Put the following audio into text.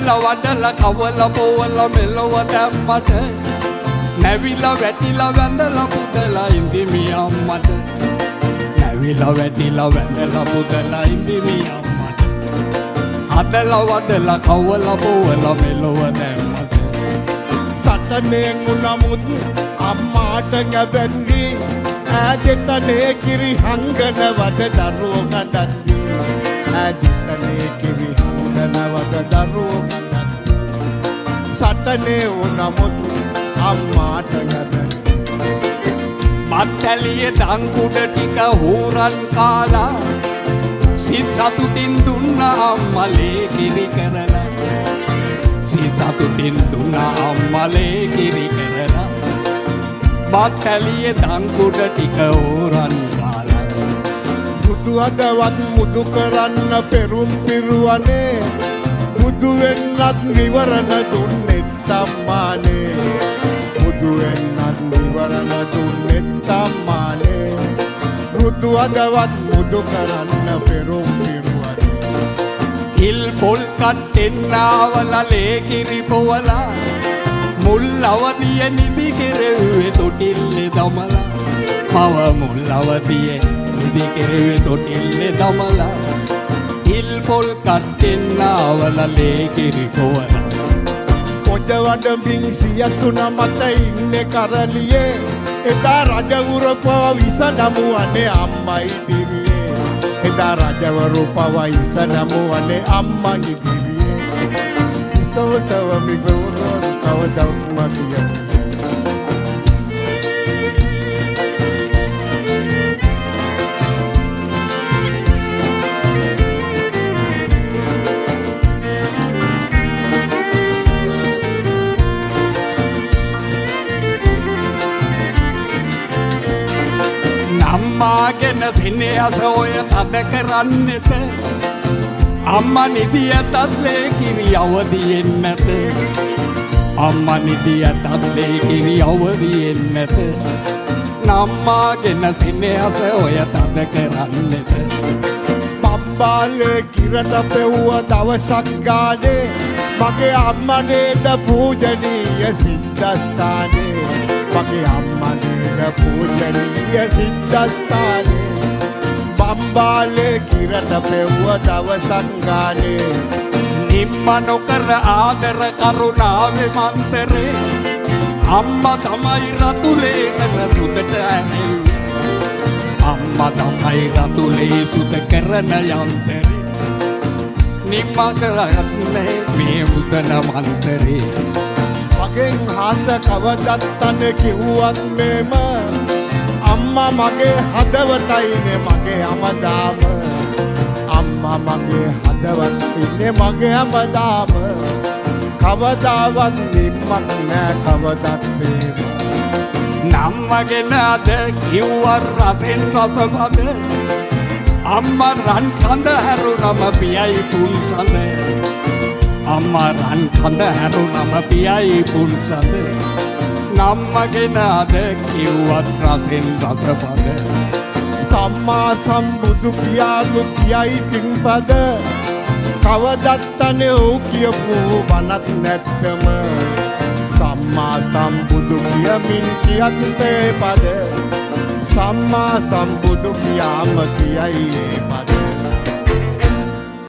වඩලා කවලා පොවලා මෙලව දැම්මට නැවිලා වැටිලා වැඳලා පුදලා ඉඳිමි අම්මට නැවිලා වැටිලා වැඳලා පුදලා ඉඳිමි අම්මට හදලා වඩලා කවලා පොවලා මෙලව දැම්මට සටනේ ගුණමුත් අම්මාට ගැබැන්දි ඈදෙතනේ කිරි හංගන වද දරුවෝ ගඩන්දි ඈදෙතනේ කිරි හංගන වද දරුවෝ ගඩන්දි සටනේ ගුණමුත් අම්මාට ගැබැන්දි මත්තලියේ දංකුඩ ටික හෝරන් කාලා සිත් සතුටින් දුන්න අම්මලේ කිරි කරලා සිත් සතුටින් දුන්න අම්මලේ කිරි කරලා මත්තලියේ දංකුඩ ටික හෝරන් කාලා බුදු අදවත් මුදු කරන්න පෙරුම් පිරුවනේ බුදු වෙන්නත් නිවරණ දුන්නෙත් අම්මානේ බුදු වෙන්නත් නිවරණ දුන්නෙත් අම්මානේ බුදු අදවත් මුදු කරන්න පෙරුම් පිරුවනේ හිල් පොල් කට්ටෙන්නාවලා ලේකිරි පොවලා මුල් අවදිය නිදි කෙරෙව්වේ තොටිල්ලේ දමලා මව මුල් අවදිය නිදි කෙරෙව්වේ තොටිල්ලේ දමලා හිල් පොල් කට්ටෙන්නාවලා ලේකිරි පොවලා පොඩ වඩමින් සියසුන මත ඉන්නේ කරලියේ එදා රජවරු පව විස නමුවනේ අම්මයි දිවියේ එදා රජවරු පව විස නමුවනේ අම්මයි දිවියේ විසවසව මිගුරු කවදවත් මතිය අම්මාගෙන සිනහස ඔය තද කරන්නෙත අම්මා නිදියතත් ලේකිරි අවදියෙන් නැත අම්මා නිදියතත් ලේකිරි අවදියෙන් නැත නම්මාගෙන සිනහස ඔය තද කරන්නෙත පම්බාලේ කිරට පෙව්ව දවසක් ගානේ මගේ අම්මා නේද පූජනීය සිද්ධාස්ථානේ මගේ අම්මා නේද පූජනීය සිද්ධාස්ථානේ බම්බාලේ කිරට පෙව්ව දවසක් ගානේ නිම්ම නොකර ආදර කරුණාවේ මන්තරේ අම්මා තමයි රතුලේ කර සුදට ඇනෙන්නේ අම්මා තමයි රතුලේ සුද කරන යන්තරේ නිම්ම කරන්නේ මේ මුදන මන්තරේ මගෙන් හාස කවදත් තන කිව්වත් මේම අම්මා මගේ හදවතයිනේ මගේ හැමදාම අම්මා මගේ හදවත් ඉන්නේ මගේ හැමදාම කවදාවත් නිම්මක් නෑ කවදත් මේම නම්මගෙන අද කිව්ව රතෙන් රතපද අම්මා රන් කඳ හැරුණම පියයි පුන් සඳ අම්මා රන් කඳ හැරුණම පියයි පුන් සඳ නම්මගෙන අද කිව්වත් රතෙන් රතපද සම්මා සම්බුදු පියාණු කියයි පින්පද කවදත් තනේ ඔව් කියපු වනත් නැත්තම සම්මා සම්බුදු කියමින් කියත් ඒ පද සම්මා සම්බුදු පියාම කියයි ඒ පද